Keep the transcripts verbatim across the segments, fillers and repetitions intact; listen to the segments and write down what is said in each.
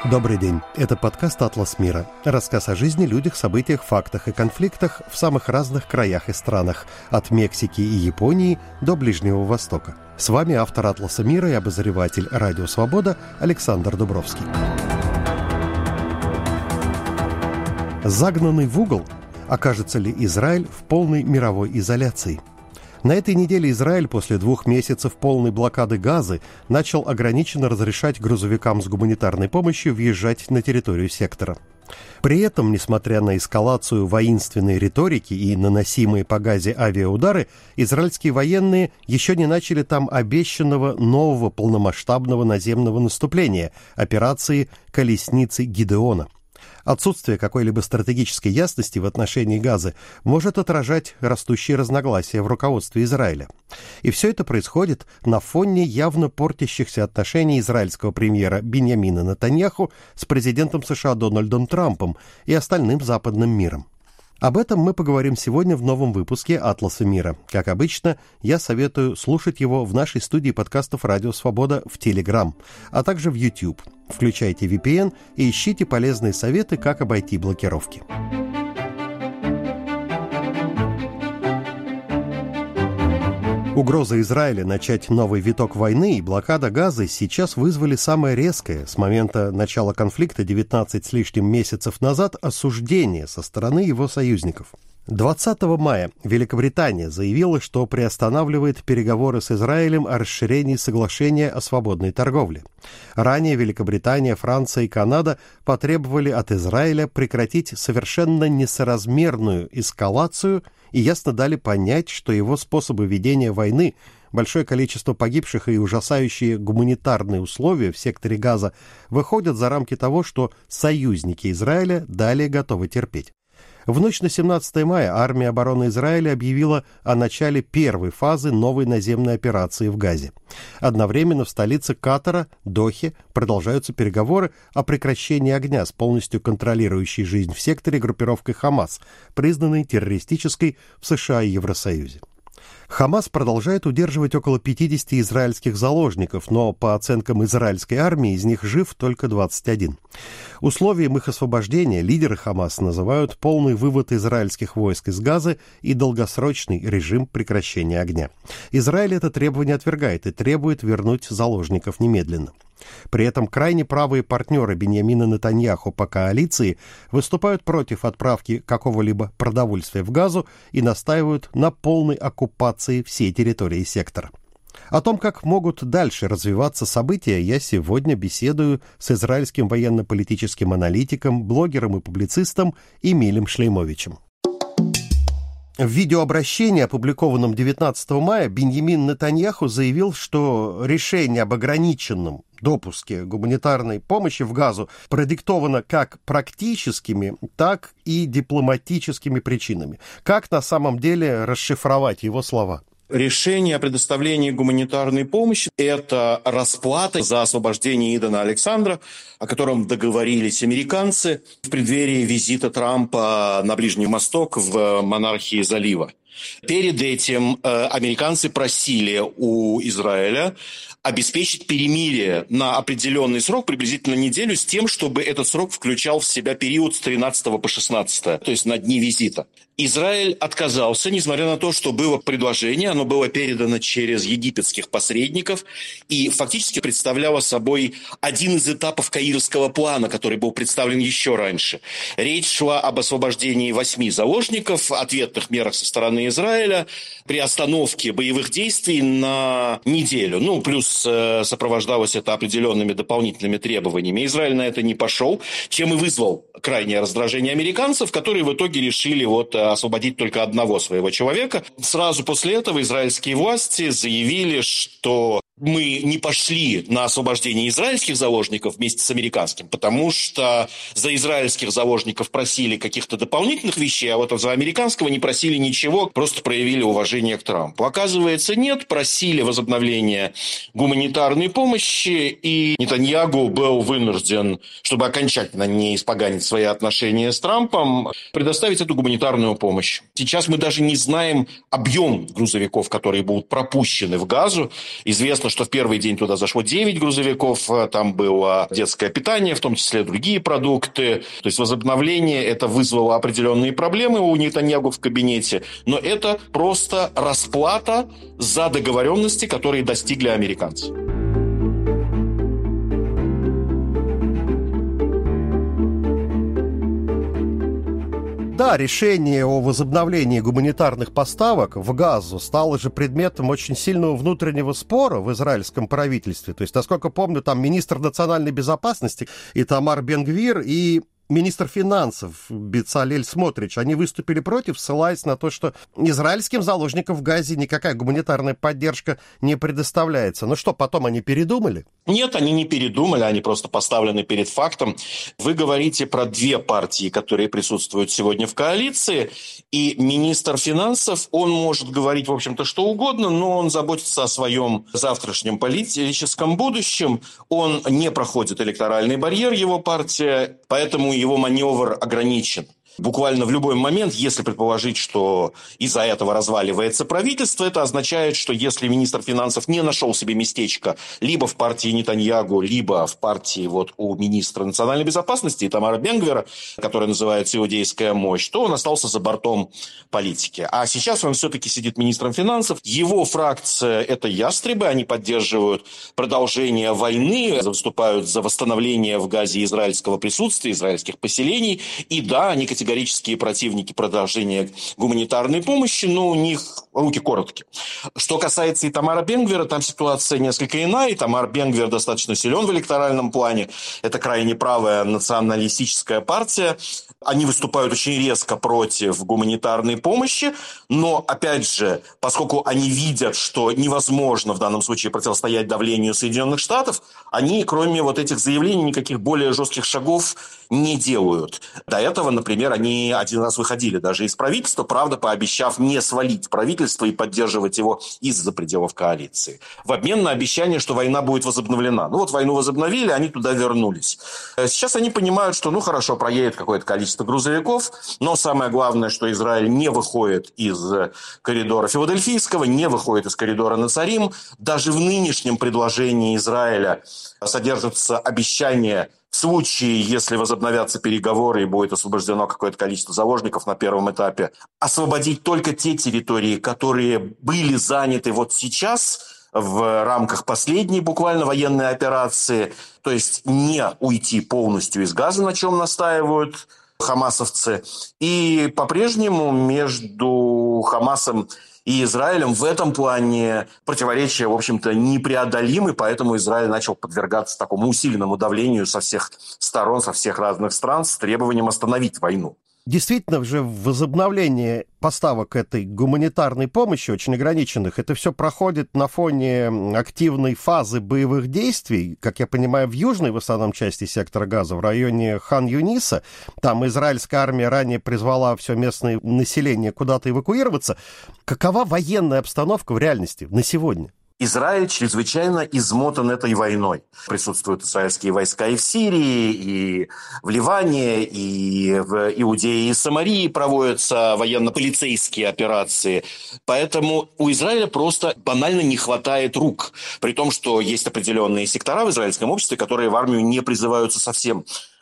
Добрый день. Это подкаст «Атлас мира». Рассказ о жизни, людях, событиях, фактах и конфликтах в самых разных краях и странах, от Мексики и Японии до Ближнего Востока. С вами автор «Атласа мира» и обозреватель «Радио Свобода» Александр Дубровский. Загнанный в угол? Окажется ли Израиль в полной мировой изоляции? На этой неделе Израиль после двух месяцев полной блокады Газы начал ограниченно разрешать грузовикам с гуманитарной помощью въезжать на территорию сектора. При этом, несмотря на эскалацию воинственной риторики и наносимые по Газе авиаудары, израильские военные еще не начали там обещанного нового полномасштабного наземного наступления – операции «Колесницы Гидеона». Отсутствие какой-либо стратегической ясности в отношении Газы может отражать растущие разногласия в руководстве Израиля. И все это происходит на фоне явно портящихся отношений израильского премьера Биньямина Нетаньяху с президентом США Дональдом Трампом и остальным западным миром. Об этом мы поговорим сегодня в новом выпуске «Атласа мира». Как обычно, я советую слушать его в нашей студии подкастов «Радио Свобода» в Telegram, а также в YouTube. Включайте ви пи эн и ищите полезные советы, как обойти блокировки. Угроза Израиля начать новый виток войны и блокада Газы сейчас вызвали самое резкое с момента начала конфликта девятнадцать с лишним месяцев назад осуждение со стороны его союзников. двадцатого мая Великобритания заявила, что приостанавливает переговоры с Израилем о расширении соглашения о свободной торговле. Ранее Великобритания, Франция и Канада потребовали от Израиля прекратить совершенно несоразмерную эскалацию и ясно дали понять, что его способы ведения войны, большое количество погибших и ужасающие гуманитарные условия в секторе Газа выходят за рамки того, что союзники Израиля далее готовы терпеть. В ночь на семнадцатое мая армия обороны Израиля объявила о начале первой фазы новой наземной операции в Газе. Одновременно в столице Катара, Дохе, продолжаются переговоры о прекращении огня с полностью контролирующей жизнь в секторе группировкой «Хамас», признанной террористической в США и Евросоюзе. Хамас продолжает удерживать около пятидесяти израильских заложников, но, по оценкам израильской армии, из них жив только двадцать один. Условием их освобождения лидеры Хамас называют полный вывод израильских войск из Газы и долгосрочный режим прекращения огня. Израиль это требование отвергает и требует вернуть заложников немедленно. При этом крайне правые партнеры Биньямина Нетаньяху по коалиции выступают против отправки какого-либо продовольствия в Газу и настаивают на полной оккупации всей территории сектора. О том, как могут дальше развиваться события, я сегодня беседую с израильским военно-политическим аналитиком, блогером и публицистом Эмилем Шлеймовичем. В видеообращении, опубликованном девятнадцатого мая, Биньямин Нетаньяху заявил, что решение об ограниченном допуске гуманитарной помощи в Газу продиктовано как практическими, так и дипломатическими причинами. Как на самом деле расшифровать его слова? Решение о предоставлении гуманитарной помощи – это расплата за освобождение Идана Александра, о котором договорились американцы в преддверии визита Трампа на Ближний Восток в монархии залива. Перед этим э, американцы просили у Израиля обеспечить перемирие на определенный срок, приблизительно неделю, с тем, чтобы этот срок включал в себя период с тринадцатого по шестнадцатое, то есть на дни визита. Израиль отказался, несмотря на то, что было предложение, оно было передано через египетских посредников и фактически представляло собой один из этапов каирского плана, который был представлен еще раньше. Речь шла об освобождении восьми заложников, ответных мерах со стороны Израиля, при остановке боевых действий на неделю. Ну, плюс э, сопровождалось это определенными дополнительными требованиями. Израиль на это не пошел, чем и вызвал крайнее раздражение американцев, которые в итоге решили вот освободить только одного своего человека. Сразу после этого израильские власти заявили, что мы не пошли на освобождение израильских заложников вместе с американским, потому что за израильских заложников просили каких-то дополнительных вещей, а вот за американского не просили ничего, просто проявили уважение к Трампу. Оказывается, нет, просили возобновления гуманитарной помощи, и Нетаньяху был вынужден, чтобы окончательно не испоганить свои отношения с Трампом, предоставить эту гуманитарную помощь. Сейчас мы даже не знаем объем грузовиков, которые будут пропущены в Газу. Известно, Известно, что в первый день туда зашло девять грузовиков, там было детское питание, в том числе другие продукты. То есть возобновление это вызвало определенные проблемы у Нетаньяху в кабинете, но это просто расплата за договоренности, которые достигли американцы. Да, решение о возобновлении гуманитарных поставок в Газу стало же предметом очень сильного внутреннего спора в израильском правительстве. То есть, насколько помню, там министр национальной безопасности Итамар Бен-Гвир и министр финансов Бецалель Смотрич, они выступили против, ссылаясь на то, что израильским заложникам в Газе никакая гуманитарная поддержка не предоставляется. Ну что, потом они передумали? Нет, они не передумали, они просто поставлены перед фактом. Вы говорите про две партии, которые присутствуют сегодня в коалиции, и министр финансов, он может говорить, в общем-то, что угодно, но он заботится о своем завтрашнем политическом будущем. Он не проходит электоральный барьер, его партия, поэтому его маневр ограничен. Буквально в любой момент, если предположить, что из-за этого разваливается правительство, это означает, что если министр финансов не нашел себе местечко либо в партии Нетаньяху, либо в партии вот у министра национальной безопасности Итамара Бен-Гвира, которая называется «Иудейская мощь», то он остался за бортом политики. А сейчас он все-таки сидит министром финансов. Его фракция – это ястребы, они поддерживают продолжение войны, выступают за восстановление в Газе израильского присутствия, израильских поселений. И да, они категорически категорические противники продолжения гуманитарной помощи, но у них руки короткие. Что касается Итамара Бен-Гвира, там ситуация несколько иная. Итамар Бен-Гвир достаточно силен в электоральном плане. Это крайне правая националистическая партия. Они выступают очень резко против гуманитарной помощи, но, опять же, поскольку они видят, что невозможно в данном случае противостоять давлению Соединенных Штатов, они, кроме вот этих заявлений, никаких более жестких шагов не делают. До этого, например, они один раз выходили даже из правительства, правда, пообещав не свалить правительство и поддерживать его из-за пределов коалиции. В обмен на обещание, что война будет возобновлена. Ну вот войну возобновили, они туда вернулись. Сейчас они понимают, что ну хорошо, проедет какое-то количество грузовиков, но самое главное, что Израиль не выходит из коридора Филадельфийского, не выходит из коридора Нацарим. Даже в нынешнем предложении Израиля содержится обещание в случае, если возобновятся переговоры и будет освобождено какое-то количество заложников на первом этапе, освободить только те территории, которые были заняты вот сейчас в рамках последней буквально военной операции, то есть не уйти полностью из Газа, на чем настаивают хамасовцы. И по-прежнему между Хамасом и Израилем в этом плане противоречия, в общем-то, непреодолимы, поэтому Израиль начал подвергаться такому усиленному давлению со всех сторон, со всех разных стран с требованием остановить войну. Действительно же возобновление поставок этой гуманитарной помощи, очень ограниченных, это все проходит на фоне активной фазы боевых действий, как я понимаю, в южной в основном части сектора Газа, в районе Хан-Юниса. Там израильская армия ранее призвала все местное население куда-то эвакуироваться. Какова военная обстановка в реальности на сегодня? Израиль чрезвычайно измотан этой войной. Присутствуют израильские войска и в Сирии, и в Ливане, и в Иудее и Самарии проводятся военно-полицейские операции. Поэтому у Израиля просто банально не хватает рук. При том, что есть определенные сектора в израильском обществе, которые в армию не призываются совсем.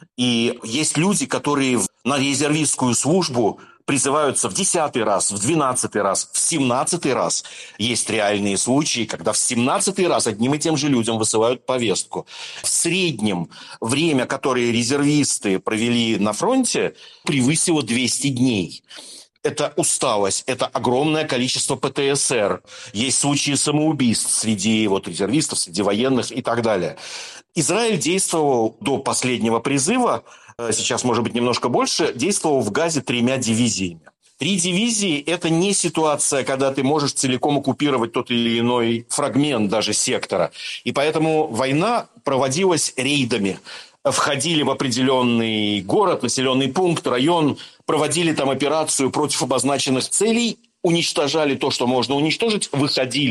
И есть люди, которые на резервистскую службу призываются в десятый раз, в двенадцатый раз, в семнадцатый раз. Есть реальные случаи, когда в семнадцатый раз одним и тем же людям высылают повестку. В среднем время, которое резервисты провели на фронте, превысило двести дней. Это усталость, это огромное количество ПТСР. Есть случаи самоубийств среди вот, резервистов, среди военных и так далее. Израиль действовал до последнего призыва, сейчас, может быть, немножко больше, действовал в Газе тремя дивизиями. Три дивизии – это не ситуация, когда ты можешь целиком оккупировать тот или иной фрагмент даже сектора. И поэтому война проводилась рейдами. Входили в определенный город, населенный пункт, район, проводили там операцию против обозначенных целей, уничтожали то, что можно уничтожить, выходили.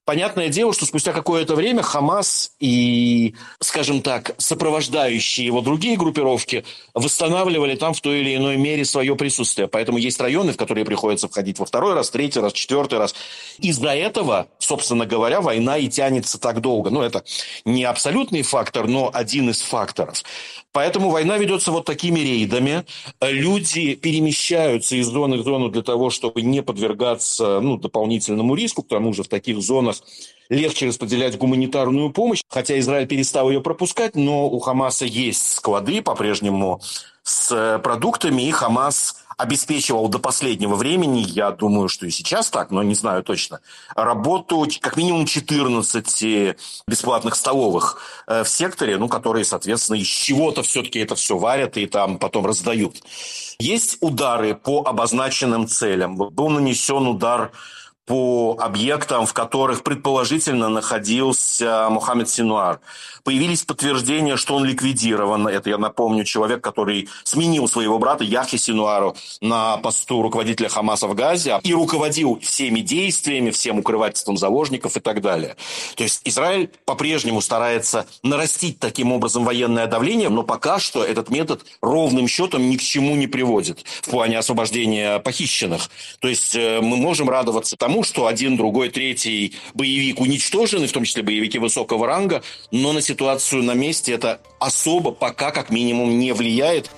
Понятное дело, что спустя какое-то время Хамас и, скажем так, сопровождающие его другие группировки восстанавливали там в той или иной мере свое присутствие. Поэтому есть районы, в которые приходится входить во второй раз, третий раз, четвертый раз. Из-за этого, собственно говоря, война и тянется так долго. Ну, это не абсолютный фактор, но один из факторов. Поэтому война ведется вот такими рейдами. Люди перемещаются из зоны в зону для того, чтобы не подвергаться ну, дополнительному риску. К тому же в таких зонах легче распределять гуманитарную помощь. Хотя Израиль перестал ее пропускать, но у Хамаса есть склады по-прежнему с продуктами, и Хамас обеспечивал до последнего времени, я думаю, что и сейчас так, но не знаю точно, работу как минимум четырнадцати бесплатных столовых в секторе, ну, которые, соответственно, из чего-то все-таки это все варят и там потом раздают. Есть удары по обозначенным целям. Был нанесен удар по объектам, в которых предположительно находился Мохаммед Синуар. Появились подтверждения, что он ликвидирован. Это, я напомню, человек, который сменил своего брата Яхья Синуару на посту руководителя Хамаса в Газе и руководил всеми действиями, всем укрывательством заложников и так далее. То есть Израиль по-прежнему старается нарастить таким образом военное давление, но пока что этот метод ровным счетом ни к чему не приводит в плане освобождения похищенных. То есть мы можем радоваться тому, что один, другой, третий боевик уничтожены, в том числе боевики высокого ранга, но на ситуацию на месте это особо пока как минимум не влияет.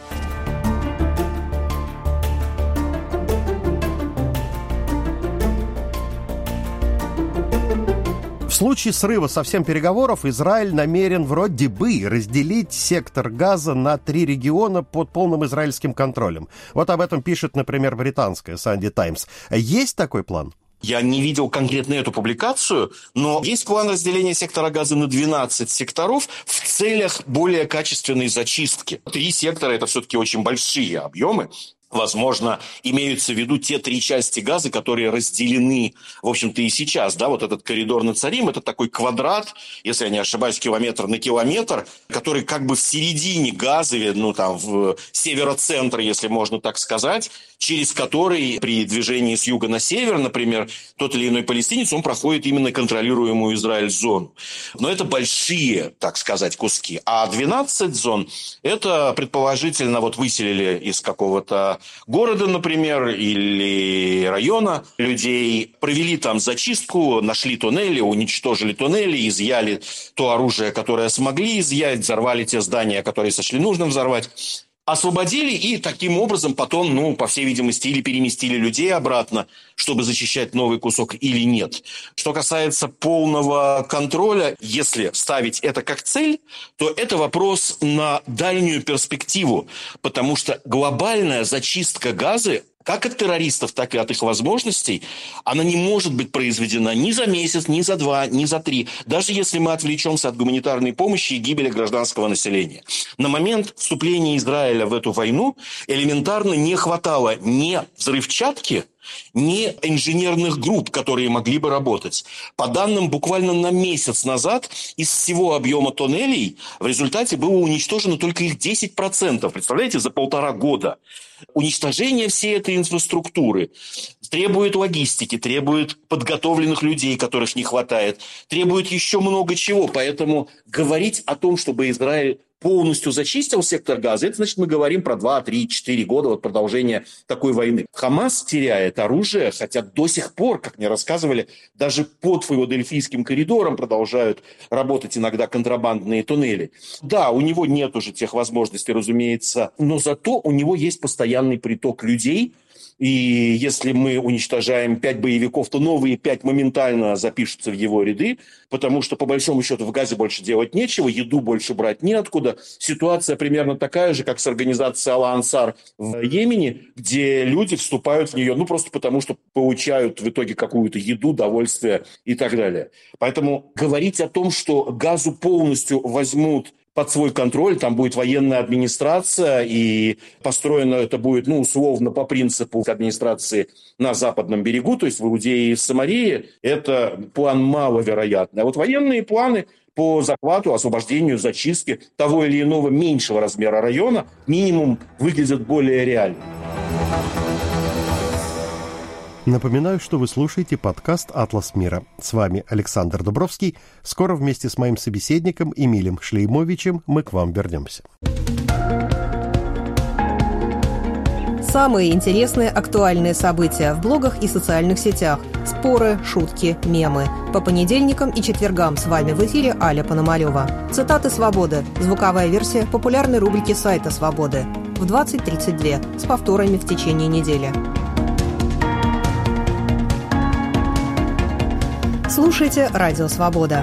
В случае срыва совсем переговоров Израиль намерен вроде бы разделить сектор Газа на три региона под полным израильским контролем. Вот об этом пишет, например, британская Sunday Times. Есть такой план? Я не видел конкретно эту публикацию, но есть план разделения сектора Газа на двенадцать секторов в целях более качественной зачистки. Три сектора – это все-таки очень большие объемы. Возможно, имеются в виду те три части Газы, которые разделены, в общем-то, и сейчас. Да, вот этот коридор Нацарим – это такой квадрат, если я не ошибаюсь, километр на километр, который как бы в середине Газы, ну, там, в северо-центр, если можно так сказать, через который при движении с юга на север, например, тот или иной палестинец, он проходит именно контролируемую Израиль зону. Но это большие, так сказать, куски. А двенадцать зон – это, предположительно, вот выселили из какого-то города, например, или района людей, провели там зачистку, нашли туннели, уничтожили туннели, изъяли то оружие, которое смогли изъять, взорвали те здания, которые сочли нужным взорвать, освободили и таким образом потом, ну, по всей видимости, или переместили людей обратно, чтобы зачищать новый кусок, или нет. Что касается полного контроля, если ставить это как цель, то это вопрос на дальнюю перспективу, потому что глобальная зачистка Газы, как от террористов, так и от их возможностей, она не может быть произведена ни за месяц, ни за два, ни за три, даже если мы отвлечемся от гуманитарной помощи и гибели гражданского населения. На момент вступления Израиля в эту войну элементарно не хватало ни взрывчатки, ни инженерных групп, которые могли бы работать. По данным буквально на месяц назад, из всего объема тоннелей в результате было уничтожено только их десять процентов. Представляете, за полтора года. Уничтожение всей этой инфраструктуры требует логистики, требует подготовленных людей, которых не хватает, требует еще много чего. Поэтому говорить о том, чтобы Израиль полностью зачистил сектор Газа, это значит, мы говорим про два, три, четыре года вот продолжения такой войны. Хамас теряет оружие, хотя до сих пор, как мне рассказывали, даже под Филадельфийским коридором продолжают работать иногда контрабандные туннели. Да, у него нет уже тех возможностей, разумеется, но зато у него есть постоянный приток людей. И если мы уничтожаем пять боевиков, то новые пять моментально запишутся в его ряды, потому что, по большому счету, в Газе больше делать нечего, еду больше брать неоткуда. Ситуация примерно такая же, как с организацией Алла-Ансар в Йемене, где люди вступают в нее, ну, просто потому, что получают в итоге какую-то еду, довольствие и так далее. Поэтому говорить о том, что Газу полностью возьмут под свой контроль, там будет военная администрация, и построено это будет, ну, условно, по принципу администрации на западном берегу, то есть в Иудее и в Самарии, это план маловероятный. А вот военные планы по захвату, освобождению, зачистке того или иного меньшего размера района минимум выглядят более реально. Напоминаю, что вы слушаете подкаст «Атлас мира». С вами Александр Дубровский. Скоро вместе с моим собеседником Эмилем Шлеймовичем мы к вам вернемся. Самые интересные актуальные события в блогах и социальных сетях. Споры, шутки, мемы. По понедельникам и четвергам с вами в эфире Аля Пономарёва. Цитаты «Свободы». Звуковая версия популярной рубрики сайта «Свободы». В двадцать тридцать два с повторами в течение недели. Слушайте «Радио Свобода».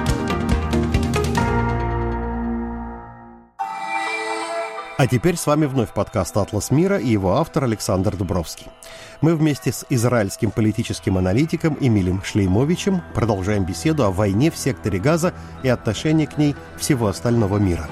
А теперь с вами вновь подкаст «Атлас мира» и его автор Александр Дубровский. Мы вместе с израильским политическим аналитиком Эмилем Шлеймовичем продолжаем беседу о войне в секторе Газа и отношении к ней всего остального мира.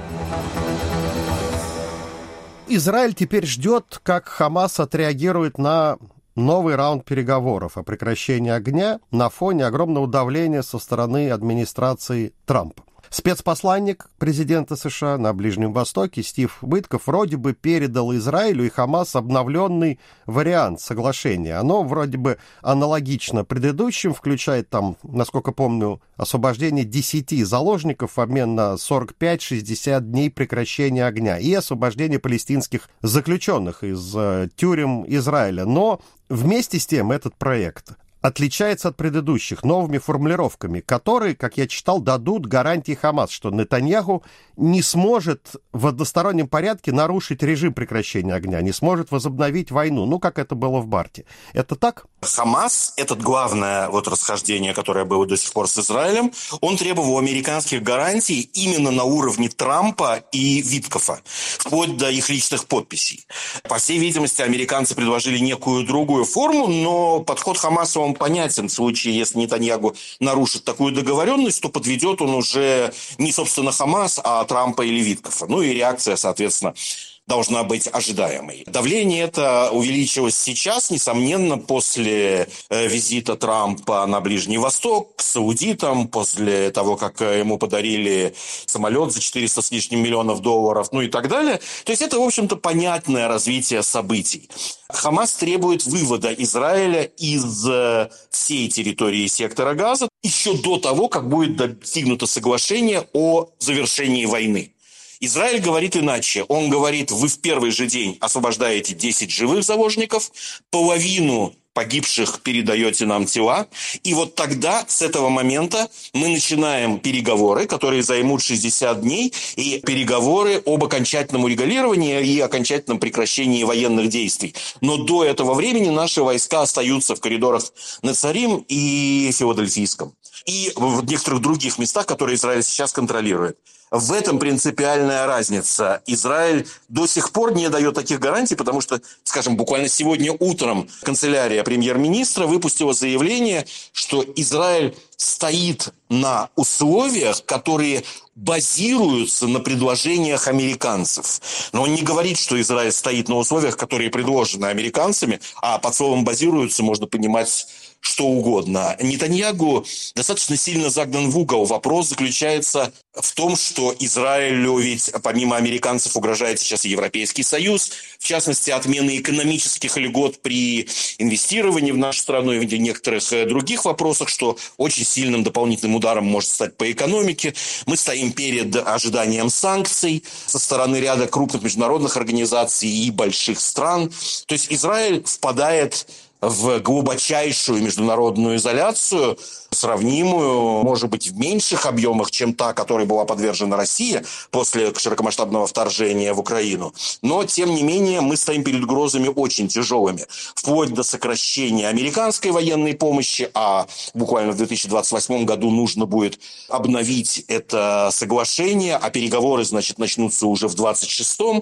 Израиль теперь ждет, как Хамас отреагирует на новый раунд переговоров о прекращении огня на фоне огромного давления со стороны администрации Трампа. Спецпосланник президента США на Ближнем Востоке Стив Уитков вроде бы передал Израилю и Хамас обновленный вариант соглашения. Оно вроде бы аналогично предыдущим, включает там, насколько помню, освобождение десяти заложников в обмен на сорок пять - шестьдесят дней прекращения огня и освобождение палестинских заключенных из э, тюрем Израиля. Но вместе с тем этот проект отличается от предыдущих новыми формулировками, которые, как я читал, дадут гарантии Хамас, что Нетаньяху не сможет в одностороннем порядке нарушить режим прекращения огня, не сможет возобновить войну, ну, как это было в Барте. Это так? Хамас, это главное вот расхождение, которое было до сих пор с Израилем, он требовал американских гарантий именно на уровне Трампа и Виткофа, вплоть до их личных подписей. По всей видимости, американцы предложили некую другую форму, но подход Хамаса, он понятен. В случае, если Нетаньяху нарушит такую договоренность, то подведет он уже не, собственно, Хамас, а Трампа или Виткофа. Ну и реакция, соответственно, должна быть ожидаемой. Давление это увеличилось сейчас, несомненно, после э, визита Трампа на Ближний Восток к саудитам, после того, как ему подарили самолет за четыреста с лишним миллионов долларов, ну и так далее. То есть это, в общем-то, понятное развитие событий. Хамас требует вывода Израиля из э, всей территории сектора Газа еще до того, как будет достигнуто соглашение о завершении войны. Израиль говорит иначе. Он говорит, вы в первый же день освобождаете десять живых заложников, половину погибших передаете нам тела, и вот тогда, с этого момента, мы начинаем переговоры, которые займут шестьдесят дней, и переговоры об окончательном урегулировании и окончательном прекращении военных действий. Но до этого времени наши войска остаются в коридорах Нецарим и Филадельфийском, и в некоторых других местах, которые Израиль сейчас контролирует. В этом принципиальная разница. Израиль до сих пор не дает таких гарантий, потому что, скажем, буквально сегодня утром канцелярия премьер-министра выпустила заявление, что Израиль стоит на условиях, которые базируются на предложениях американцев. Но он не говорит, что Израиль стоит на условиях, которые предложены американцами, а под словом «базируются» можно понимать что угодно. Нетаньяху достаточно сильно загнан в угол. Вопрос заключается в том, что Израилю ведь помимо американцев угрожает сейчас и Европейский Союз, в частности, отмена экономических льгот при инвестировании в нашу страну и в некоторых других вопросах, что очень сильным дополнительным ударом может стать по экономике. Мы стоим перед ожиданием санкций со стороны ряда крупных международных организаций и больших стран. То есть Израиль впадает в глубочайшую международную изоляцию, сравнимую, может быть, в меньших объемах, чем та, которой была подвержена Россия после широкомасштабного вторжения в Украину. Но, тем не менее, мы стоим перед угрозами очень тяжелыми. Вплоть до сокращения американской военной помощи, а буквально в две тысячи двадцать восьмом году нужно будет обновить это соглашение, а переговоры, значит, начнутся уже в двадцать шестом.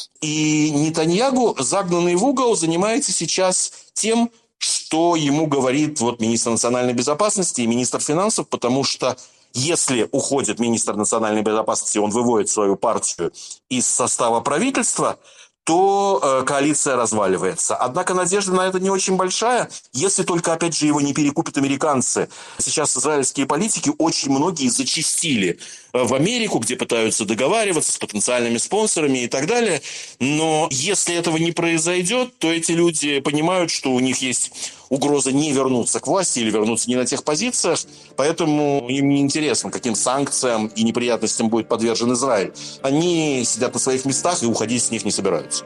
И Нетаньяху, загнанный в угол, занимается сейчас тем, что ему говорит вот министр национальной безопасности и министр финансов, потому что если уходит министр национальной безопасности, он выводит свою партию из состава правительства, то э, коалиция разваливается. Однако надежда на это не очень большая, если только, опять же, его не перекупят американцы. Сейчас израильские политики очень многие зачастили в Америку, где пытаются договариваться с потенциальными спонсорами и так далее. Но если этого не произойдет, то эти люди понимают, что у них есть угроза не вернуться к власти или вернуться не на тех позициях, поэтому им не интересно, каким санкциям и неприятностям будет подвержен Израиль. Они сидят на своих местах и уходить с них не собираются.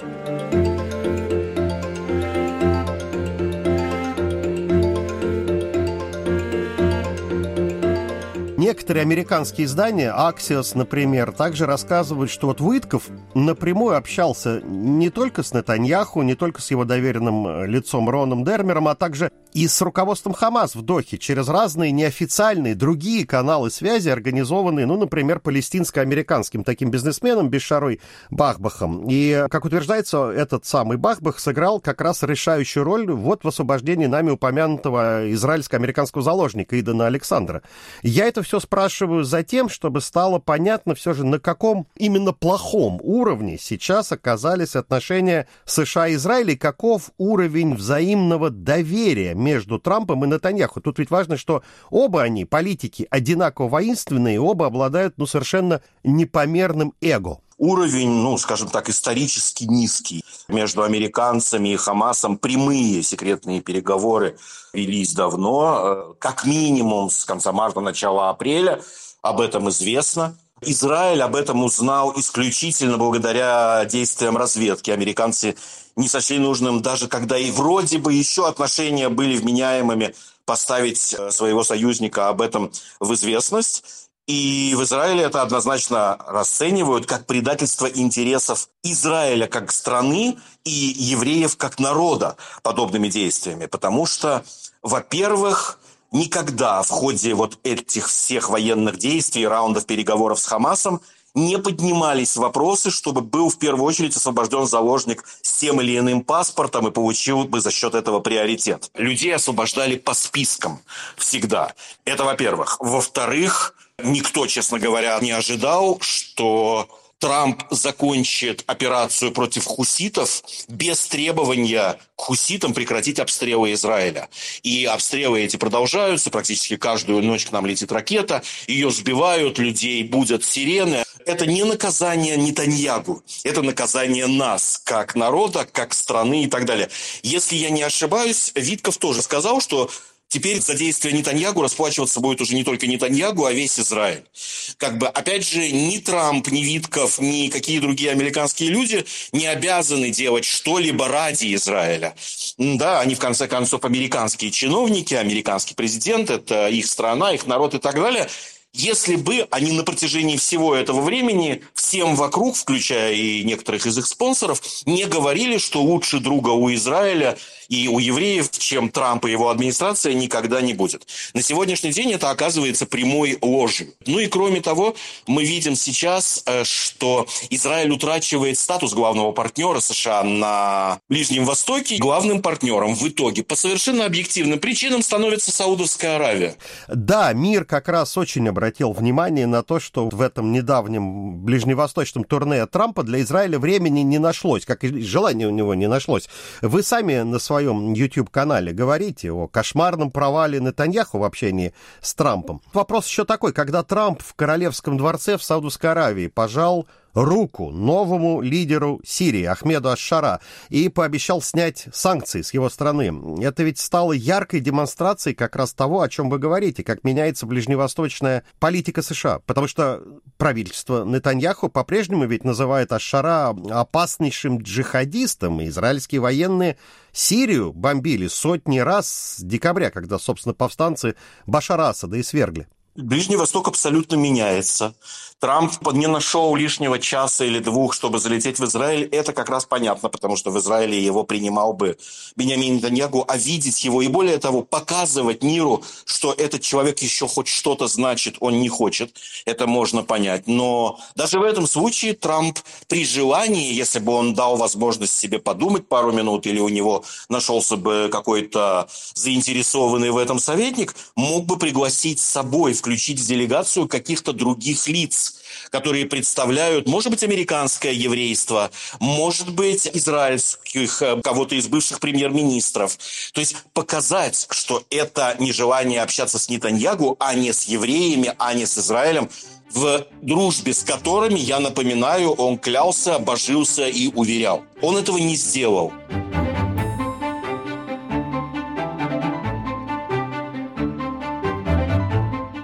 Некоторые американские издания, Axios, например, также рассказывают, что вот Уитков напрямую общался не только с Нетаньяху, не только с его доверенным лицом Роном Дермером, а также и с руководством Хамас в Дохе через разные неофициальные другие каналы связи, организованные, ну, например, палестинско-американским таким бизнесменом Бишарой Бахбахом. И, как утверждается, этот самый Бахбах сыграл как раз решающую роль вот в освобождении нами упомянутого израильско-американского заложника Идана Александра. Я это все спрашиваю за тем, чтобы стало понятно все же, на каком именно плохом уровне сейчас оказались отношения США и Израиля, и каков уровень взаимного доверия между Трампом и Нетаньяху. Тут ведь важно, что оба они, политики, одинаково воинственные, оба обладают, ну, совершенно непомерным эго. Уровень, ну, скажем так, исторически низкий. Между американцами и Хамасом прямые секретные переговоры велись давно, как минимум с конца марта, начала апреля. Об этом известно. Израиль об этом узнал исключительно благодаря действиям разведки. Американцы не сочли нужным, даже когда и вроде бы еще отношения были вменяемыми, поставить своего союзника об этом в известность. И в Израиле это однозначно расценивают как предательство интересов Израиля как страны и евреев как народа подобными действиями. Потому что, во-первых, никогда в ходе вот этих всех военных действий, раундов переговоров с Хамасом не поднимались вопросы, чтобы был в первую очередь освобожден заложник с тем или иным паспортом и получил бы за счет этого приоритет. Людей освобождали по спискам всегда. Это во-первых. Во-вторых, никто, честно говоря, не ожидал, что Трамп закончит операцию против хуситов без требования к хуситам прекратить обстрелы Израиля. И обстрелы эти продолжаются. Практически каждую ночь к нам летит ракета. Ее сбивают, людей будят сирены. Это не наказание Нетаньяху. Это наказание нас, как народа, как страны и так далее. Если я не ошибаюсь, Витков тоже сказал, что теперь за действия Нетаньяху расплачиваться будет уже не только Нетаньяху, а весь Израиль. Как бы, опять же, ни Трамп, ни Витков, ни какие другие американские люди не обязаны делать что-либо ради Израиля. Да, они, в конце концов, американские чиновники, американский президент, это их страна, их народ и так далее. Если бы они на протяжении всего этого времени всем вокруг, включая и некоторых из их спонсоров, не говорили, что лучше друга у Израиля и у евреев, чем Трамп и его администрация, никогда не будет. На сегодняшний день это оказывается прямой ложью. Ну и кроме того, мы видим сейчас, что Израиль утрачивает статус главного партнера США на Ближнем Востоке. Главным партнером в итоге по совершенно объективным причинам становится Саудовская Аравия. Да, мир как раз очень обратил внимание на то, что в этом недавнем ближневосточном турне Трампа для Израиля времени не нашлось, как и желания у него не нашлось. Вы сами на своем В своем YouTube-канале говорите о кошмарном провале Нетаньяху в общении с Трампом. Вопрос еще такой, когда Трамп в Королевском дворце в Саудовской Аравии пожал руку новому лидеру Сирии Ахмеду аш-Шара и пообещал снять санкции с его страны. Это ведь стало яркой демонстрацией как раз того, о чем вы говорите, как меняется ближневосточная политика США. Потому что правительство Нетаньяху по-прежнему ведь называет аш-Шара опаснейшим джихадистом, и израильские военные Сирию бомбили сотни раз с декабря, когда, собственно, повстанцы Башара Асада и свергли. Ближний Восток абсолютно меняется. Трамп не нашел лишнего часа или двух, чтобы залететь в Израиль. Это как раз понятно, потому что в Израиле его принимал бы Биньямин Нетаньяху, а видеть его и, более того, показывать миру, что этот человек еще хоть что-то значит, он не хочет. Это можно понять. Но даже в этом случае Трамп при желании, если бы он дал возможность себе подумать пару минут, или у него нашелся бы какой-то заинтересованный в этом советник, мог бы пригласить с собой, включить в делегацию каких-то других лиц, которые представляют, может быть, американское еврейство, может быть, израильских, кого-то из бывших премьер-министров. То есть показать, что это нежелание общаться с Нетаньяху, а не с евреями, а не с Израилем, в дружбе с которыми, я напоминаю, он клялся, божился и уверял. Он этого не сделал.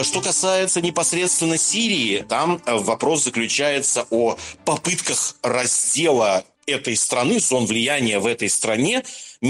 что касается непосредственно Сирии, там вопрос заключается о попытках раздела этой страны, зон влияния в этой стране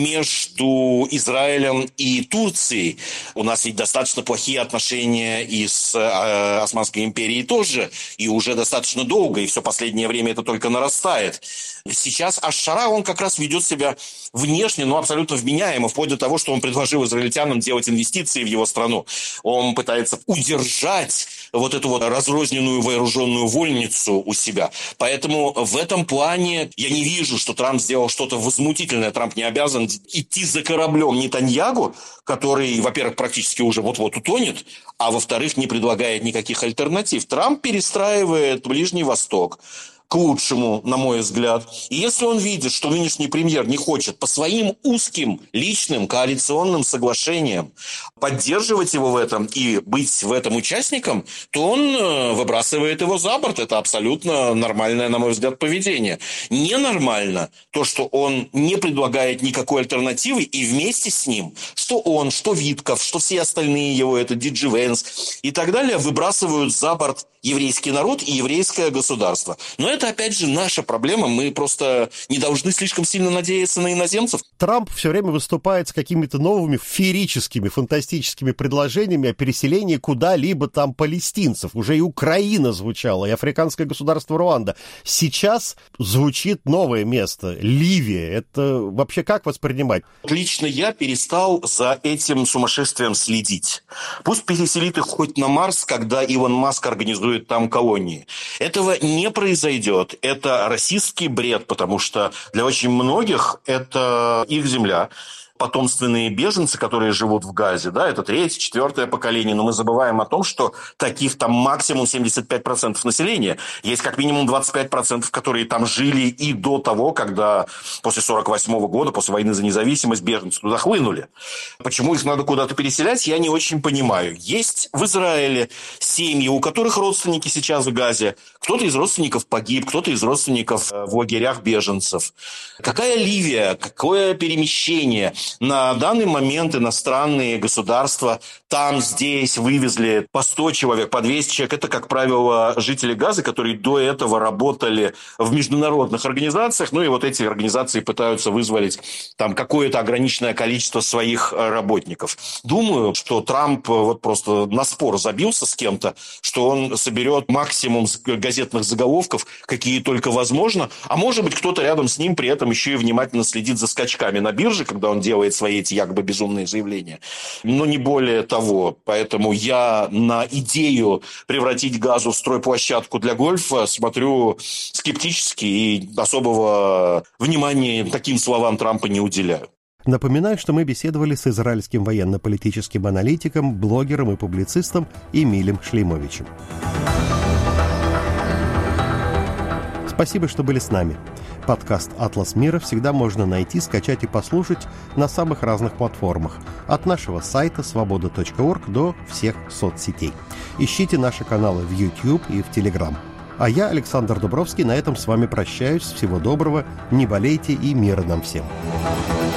между Израилем и Турцией. У нас ведь достаточно плохие отношения и с э, Османской империей тоже, и уже достаточно долго, и все последнее время это только нарастает. Сейчас аш-Шара, он как раз ведет себя внешне, но абсолютно вменяемо, вплоть до того, что он предложил израильтянам делать инвестиции в его страну. Он пытается удержать вот эту вот разрозненную вооруженную вольницу у себя. Поэтому в этом плане я не вижу, что Трамп сделал что-то возмутительное. Трамп не обязан идти за кораблем Нетаньягу, который, во-первых, практически уже вот-вот утонет, а во-вторых, не предлагает никаких альтернатив. Трамп перестраивает Ближний Восток к лучшему, на мой взгляд. И если он видит, что нынешний премьер не хочет по своим узким личным коалиционным соглашениям поддерживать его в этом и быть в этом участником, то он выбрасывает его за борт. Это абсолютно нормальное, на мой взгляд, поведение. Ненормально то, что он не предлагает никакой альтернативы, и вместе с ним, что он, что Витков, что все остальные его, это Диджи Венс и так далее, выбрасывают за борт еврейский народ и еврейское государство. Но это, опять же, наша проблема. Мы просто не должны слишком сильно надеяться на иноземцев. Трамп все время выступает с какими-то новыми феерическими, фантастическими предложениями о переселении куда-либо там палестинцев. Уже и Украина звучала, и африканское государство Руанда. Сейчас звучит новое место – Ливия. Это вообще как воспринимать? Лично я перестал за этим сумасшествием следить. Пусть переселит их хоть на Марс, когда Илон Маск организует там колонии. Этого не произойдет. Это расистский бред, потому что для очень многих это их земля. Потомственные беженцы, которые живут в Газе, да, это третье, четвертое поколение, но мы забываем о том, что таких там максимум семьдесят пять процентов населения. Есть как минимум двадцать пять процентов, которые там жили и до того, когда после сорок восьмого года, после войны за независимость, беженцы туда хлынули. Почему их надо куда-то переселять, я не очень понимаю. Есть в Израиле семьи, у которых родственники сейчас в Газе. Кто-то из родственников погиб, кто-то из родственников в лагерях беженцев. Какая Ливия, какое перемещение? На данный момент иностранные государства там, здесь вывезли по сто человек, по двести человек. Это, как правило, жители Газы, которые до этого работали в международных организациях. Ну и вот эти организации пытаются вызволить там какое-то ограниченное количество своих работников. Думаю, что Трамп вот просто на спор забился с кем-то, что он соберет максимум газетных заголовков, какие только возможно. А может быть, кто-то рядом с ним при этом еще и внимательно следит за скачками на бирже, когда он делает свои эти якобы безумные заявления. Но не более того. Поэтому я на идею превратить Газу в стройплощадку для гольфа смотрю скептически и особого внимания таким словам Трампа не уделяю. Напоминаю, что мы беседовали с израильским военно-политическим аналитиком, блогером и публицистом Эмилем Шлеймовичем. Спасибо, что были с нами. Подкаст «Атлас мира» всегда можно найти, скачать и послушать на самых разных платформах. От нашего сайта свобода точка орг до всех соцсетей. Ищите наши каналы в YouTube и в Telegram. А я, Александр Дубровский, на этом с вами прощаюсь. Всего доброго, не болейте и мира нам всем.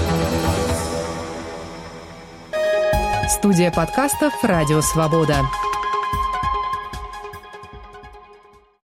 Студия подкастов «Радио Свобода».